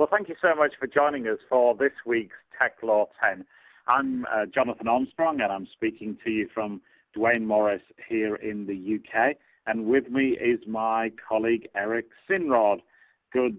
Well, thank you so much for joining us for this week's Tech Law 10. I'm Jonathan Armstrong, and I'm speaking to you from Duane Morris here in the UK. And with me is my colleague, Eric Sinrod. Good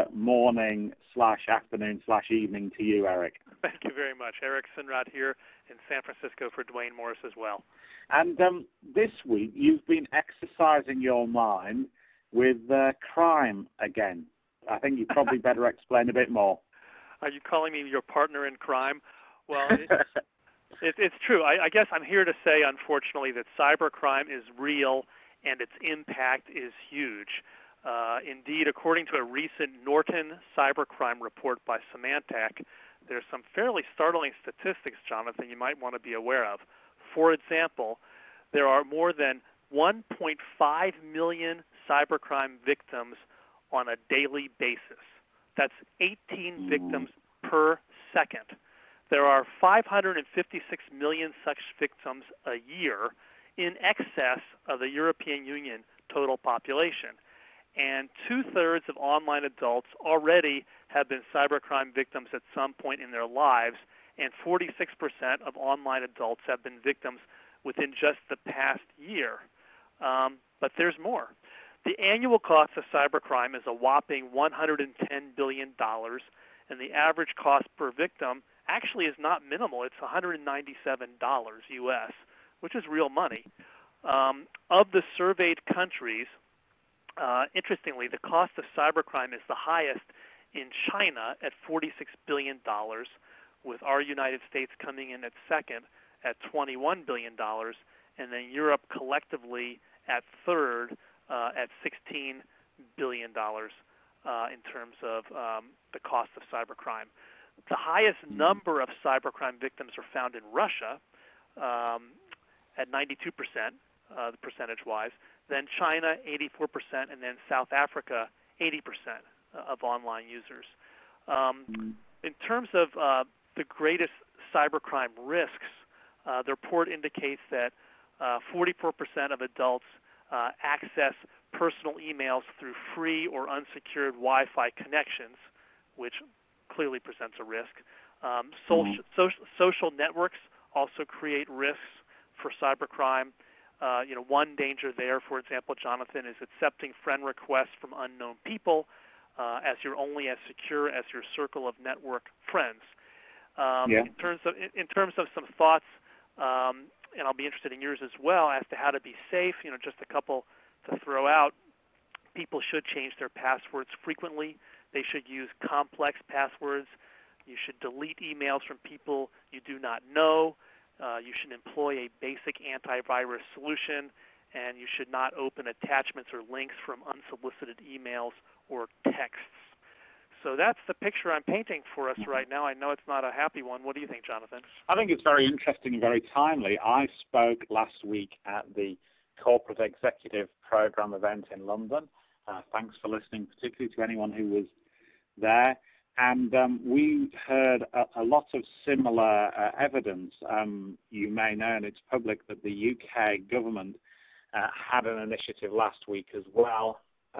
morning/afternoon/evening to you, Eric. Thank you very much. Eric Sinrod here in San Francisco for Duane Morris as well. And this week, you've been exercising your mind with crime again. I think you probably better explain a bit more. Are you calling me your partner in crime? Well, it's true. I guess I'm here to say, unfortunately, that cybercrime is real and its impact is huge. Indeed, according to a recent Norton cybercrime report by Symantec, there's some fairly startling statistics, Jonathan, you might want to be aware of. For example, there are more than 1.5 million cybercrime victims on a daily basis. That's 18 victims per second. There are 556 million such victims a year, in excess of the European Union total population. And 2/3 of online adults already have been cybercrime victims at some point in their lives, and 46% of online adults have been victims within just the past year. But there's more. The annual cost of cybercrime is a whopping $110 billion, and the average cost per victim actually is not minimal. It's $197 U.S., which is real money. Of the surveyed countries, interestingly, the cost of cybercrime is the highest in China at $46 billion, with our United States coming in at second at $21 billion, and then Europe collectively at third at $16 billion in terms of the cost of cybercrime. The highest number of cybercrime victims are found in Russia at 92%, percentage-wise, then China 84%, and then South Africa 80% of online users. In terms of the greatest cybercrime risks, the report indicates that 44% of adults access personal emails through free or unsecured Wi-Fi connections, which clearly presents a risk. Social networks also create risks for cybercrime. One danger there, for example, Jonathan, is accepting friend requests from unknown people, as you're only as secure as your circle of network friends. In terms of some thoughts, and I'll be interested in yours as well, as to how to be safe, just a couple to throw out. People should change their passwords frequently. They should use complex passwords. You should delete emails from people you do not know. You should employ a basic antivirus solution, and you should not open attachments or links from unsolicited emails or texts. So that's the picture I'm painting for us right now. I know it's not a happy one. What do you think, Jonathan? I think it's very interesting and very timely. I spoke last week at the Corporate Executive Program event in London. Thanks for listening, particularly to anyone who was there. And we heard a lot of similar evidence. You may know, and it's public, that the UK government had an initiative last week as well,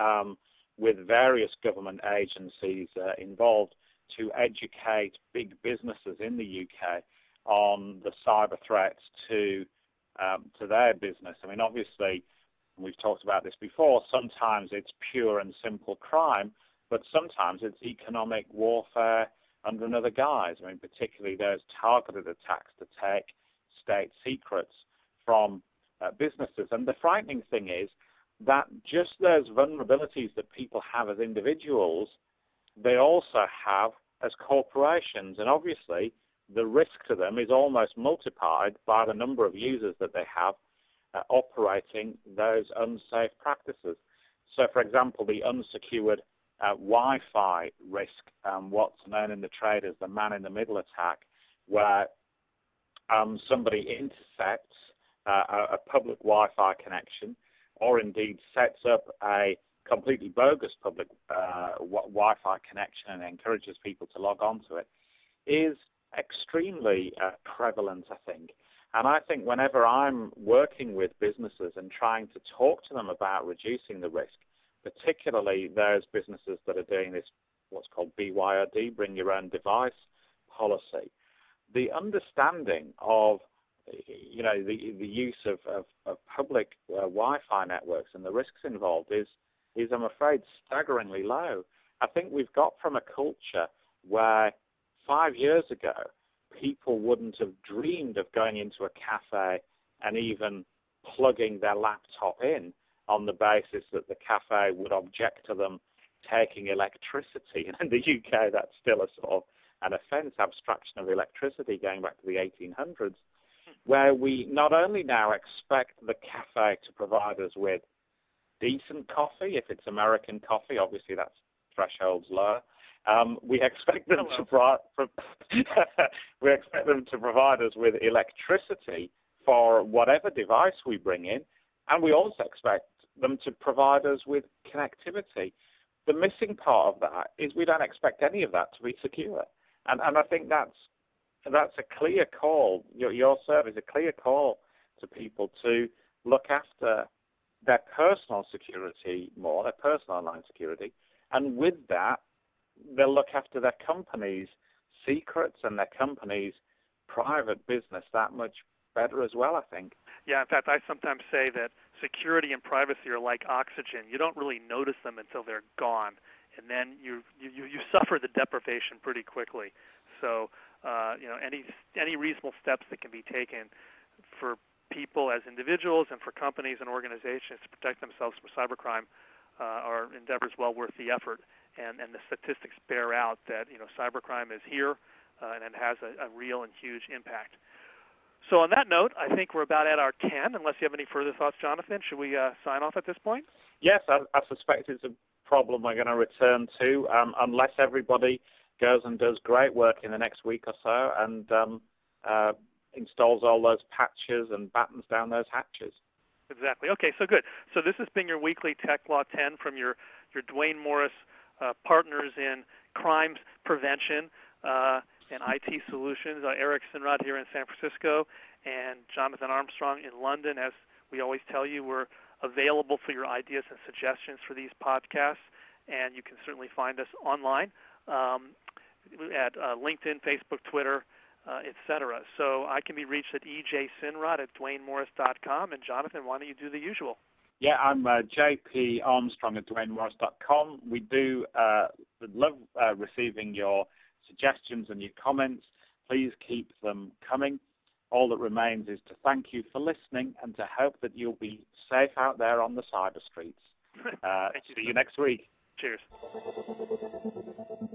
with various government agencies involved, to educate big businesses in the UK on the cyber threats to their business. I mean, obviously, we've talked about this before, sometimes it's pure and simple crime, but sometimes it's economic warfare under another guise. I mean, particularly there's targeted attacks to take state secrets from businesses. And the frightening thing is that just those vulnerabilities that people have as individuals, they also have as corporations. And obviously, the risk to them is almost multiplied by the number of users that they have operating those unsafe practices. So, for example, the unsecured Wi-Fi risk, what's known in the trade as the man-in-the-middle attack, where somebody intercepts a public Wi-Fi connection, or indeed sets up a completely bogus public Wi-Fi connection and encourages people to log on to it, is extremely prevalent, I think. And I think whenever I'm working with businesses and trying to talk to them about reducing the risk, particularly those businesses that are doing this what's called BYOD, bring your own device policy. The understanding of the use of public Wi-Fi networks and the risks involved is, I'm afraid, staggeringly low. I think we've got from a culture where 5 years ago people wouldn't have dreamed of going into a cafe and even plugging their laptop in on the basis that the cafe would object to them taking electricity. And in the UK, that's still a sort of an offence, abstraction of electricity going back to the 1800s, where we not only now expect the cafe to provide us with decent coffee, if it's American coffee, obviously that's thresholds lower. We expect them we expect them to provide us with electricity for whatever device we bring in, and we also expect them to provide us with connectivity. The missing part of that is we don't expect any of that to be secure, and I think that's a clear call. Your service, a clear call to people to look after their personal security more, their personal online security, and with that, they'll look after their company's secrets and their company's private business that much better as well, I think. Yeah, in fact, I sometimes say that security and privacy are like oxygen. You don't really notice them until they're gone, and then you suffer the deprivation pretty quickly. So, any reasonable steps that can be taken for people as individuals and for companies and organizations to protect themselves from cybercrime are endeavors well worth the effort. And the statistics bear out that cybercrime is here and it has a real and huge impact. So on that note, I think we're about at our 10, unless you have any further thoughts, Jonathan. Should we sign off at this point? Yes, I suspect it's a problem we're going to return to unless everybody goes and does great work in the next week or so and installs all those patches and battens down those hatches. Exactly. Okay, so good. So this has been your weekly Tech Law 10 from your Duane Morris partners in crime prevention and IT solutions. Eric Sinrod here in San Francisco and Jonathan Armstrong in London. As we always tell you, we're available for your ideas and suggestions for these podcasts, and you can certainly find us online at LinkedIn, Facebook, Twitter, etc. So I can be reached at ejsinrod@duanemorris.com. And Jonathan, why don't you do the usual? Yeah, I'm JP Armstrong at duanemorris.com. We do love receiving your suggestions and your comments. Please keep them coming. All that remains is to thank you for listening and to hope that you'll be safe out there on the cyber streets. See you next week. Cheers.